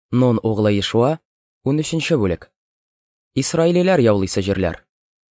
Нун углы Ишуа, 13-нче бүлек. Исраилиләр яулыйсы җирләр.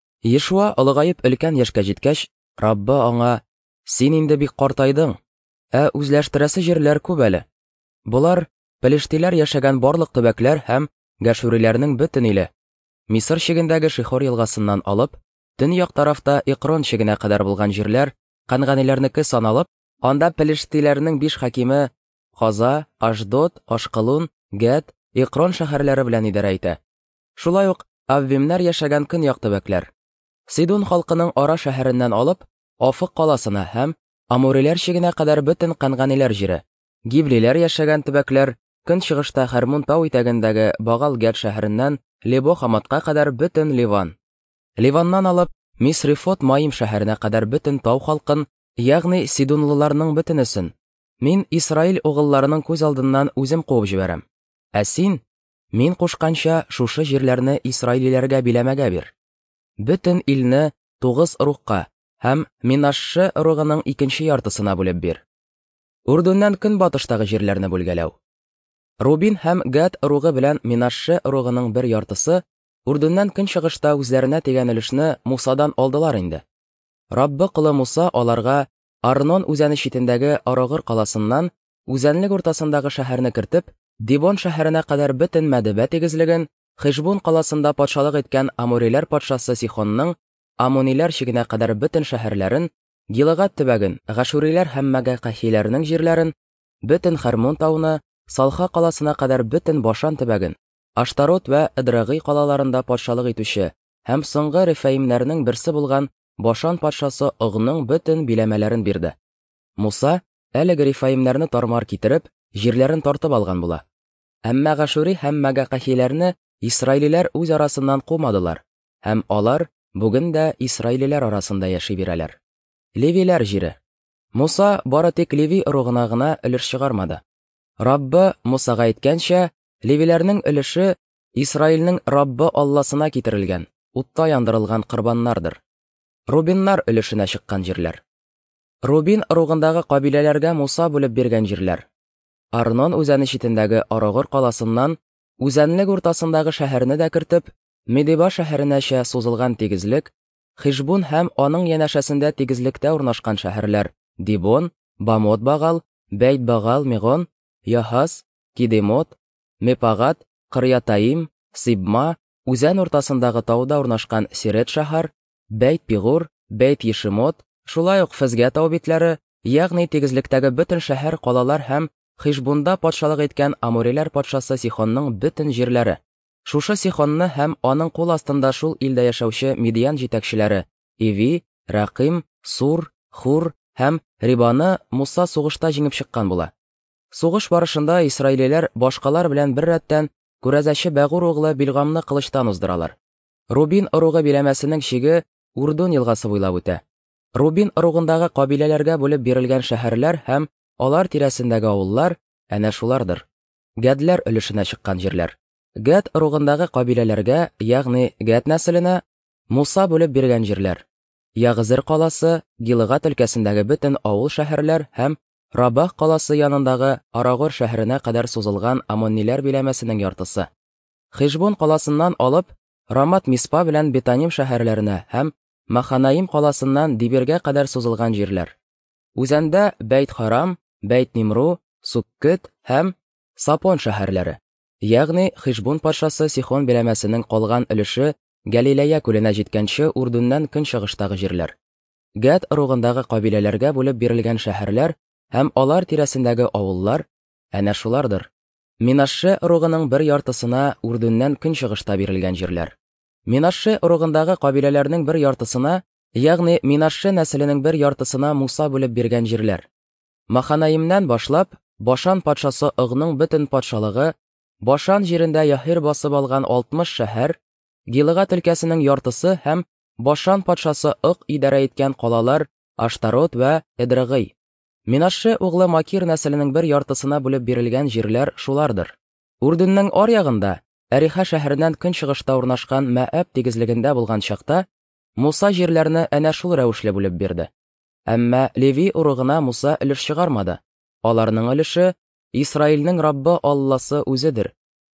Ишуа олыгаеп өлкән яшькә җиткәч, Раббы аңа: "Син инде бик картайдың, үзләштерәсе җирләр күп әле. Булар Пелештиләр яшәгән барлык төбәкләр һәм Гәшүриләрнең бөтен иле. Мисыр чигендәге Шихор елгасыннан алып, төньяк тарафта Икрон чигенә кадәр булган җирләр Канганиләрнеке саналып, анда Пелештиләрнең 5 хакиме Хаза, Ашдод, Ашкалун, Гәт, Икрон шәһәрләре белән идарә итә. Шулай ук Аввимнәр яшәгән көньяк төбәкләр. Сидон халкының ара шәһәреннән алып, Афык каласына һәм Амориләр чигенә кадәр бөтен Канганиләр җире. Гиблиләр яшәгән төбәкләр көнчыгышта Хәрмон тау итәгендәге Багал-Гәд шәһәреннән Лебо-Хаматка кадәр бөтен Ливан. Ливаннан алып Мисрифот-Маим шәһәренә кадәр бөтен тау халкын, ягъни Сидонлыларның бөтенесен. Мин Исраил угылларының күз алдыннан үзем куып җибәрәм. Ә син, мин кушканча, шушы җирләрне Исраилиләргә биләмәгә бир. Бөтен илне 9 урукка һәм Минашшы уругының 2нче яртысына бүлеп бир. Урдуннан көнбатыштагы җирләрне бүлгәләү. Рубин һәм Гад уругы белән Минашшы уругының 1 яртысы Урдуннан көнчыгышта үзләренә тигән өлешне Мусадан алдылар инде. Раббы кулы Муса аларга Арнон үзәне читендәге Арогыр каласыннан үзәнлек уртасындагы шәһәрне кертеп, Дибон шәһәренә кадәр бөтен Мәдебә тигезлеген, Хишбун каласында патшалык иткән Амориләр патшасы Сихонның Амониләр чигенә кадәр бөтен шәһәрләрен, Гилгад төбәген, Гашуриләр һәм Мәгакәһиләрнең җирләрен, бөтен Хәрмон тауны, Салха каласына кадәр бөтен Башан төбәген, Аштарот вә Эдрагый калаларында патшалык итүче һәм соңгы Рефаимнәрнең берсе булган Башан патшасы Огның бөтен биләмәләрен бирде. Муса әлеге Рефаимнәрне тармар китереп, җирләрен тартып алган була. Әмма Гашури һәм Мәгакәһиләрне Исраилиләр үз арасыннан кумадылар, һәм алар бүген дә Исраилиләр арасында яши бирәләр. Левиләр җире. Муса бары тик Леви уругына гына өлеш чыгармады. Раббы Мусага әйткәнчә, Левиләрнең өлеше Исраилнең Раббы Алласына китерелгән, утта яндырылган корбаннардыр. Рубиннар өлешенә чыккан җирләр. Рубин уругындагы кабиләләргә Муса бүлеп биргән җирләр. Арнон үзәне читендәге Арогыр каласыннан үзәнлек уртасындагы шәһәрне дә кертеп, Медеба шәһәренәчә сузылган тигезлек, Хишбун һәм аның янәшәсендә тигезлектә урнашкан шәһәрләр Дибон, Бамот-Багал, Бәйт-Багал, Мегон, Яхас, Кидемот, Мепагат, Кырьятаим, Сибма, үзән уртасындагы тауда урнашкан Сирет шәһәр, Бәйт-Пигур, Бәйт-Ешемот, шулай ук Фезгә тау битләре, ягъни тигезлектәге бөтен шәһәр калалар һәм Хишбунда патшалык иткән Амориләр патшасы Сихонның бөтен җирләре. Шушы Сихонны һәм аның кул астында шул илдә яшәүче Медиан җитәкчеләре Иви, Раким, Сур, Хур һәм Рибаны Муса сугышта җиңеп чыккан була. Сугыш барышында Исраилиләр башкалар белән бер рәттән күрәзәче Бәгур углы Билгамны кылычтан уздыралар. Рубин уругы биләмәсенең чиге Урдун елгасы буйлап үтә. Рубин уругындагы кабиләләргә бүлеп бирелгән шәһәрләр һәм алар тирәсендәге авыллар әнә шулардыр. Гәдләр өлешенә чыккан җирләр. Гәд уругындагы кабиләләргә, ягъни Гәд нәселенә Муса бүлеп биргән җирләр. Ягъзер каласы, Гилгад өлкәсендәге бөтен авыл шәһәрләр һәм Рабах каласы янындагы Арагыр шәһәренә кадәр сузылган Амониләр биләмәсенең яртысы. Хишбун каласыннан алып, Рамат-Миспа белән Бетаним шәһәрләренә һәм Маханаим каласыннан Дибергә кадәр сузылган җирләр. Үзәндә Бәйт-Харам, Бәйт-Нимру, Суккет һәм Сапон шәһәрләре. Ягъни Хишбун патшасы Сихон биләмәсенең калган өлеше Галилея күленә җиткәнче Урдуннан көнчыгыштагы җирләр. Гәд уругындагы кабиләләргә бүлеп бирелгән шәһәрләр һәм алар тирәсендәге авыллар әнә шулардыр. Минашшы уругының 1 яртысына Урдуннан көнчыгышта бирелгән җирләр. Минашшы уругындагы кабиләләрнең 1 яртысына, ягъни Минашшы нәселенең 1 яртысына Муса бүлеп биргән җирләр. Маханаимнан башлап, Башан патшасы Огның бөтен патшалыгы, Башан җирендә Яһир басып алган 60 шәһәр, Гилгад өлкәсенең яртысы һәм Башан патшасы Ог идарә иткән калалар Аштарот вә Эдрагый. Минашшы углы Макир нәселенең 1 яртысына бүлеп бирелгән җирләр шулардыр. Урдунның аръягында, Әриха шәһәреннән көнчыгышта урнашкан Мәәб тигезлегендә булган чакта, Муса җирләрне әнә шул рәвешле бүлеп бирде. Әмма Леви уругына Муса өлеш чыгармады. Аларның өлеше Исраилнең Раббы Алласы үзедер,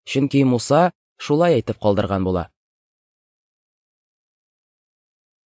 Чөнки Муса шулай әйтеп калдырган була.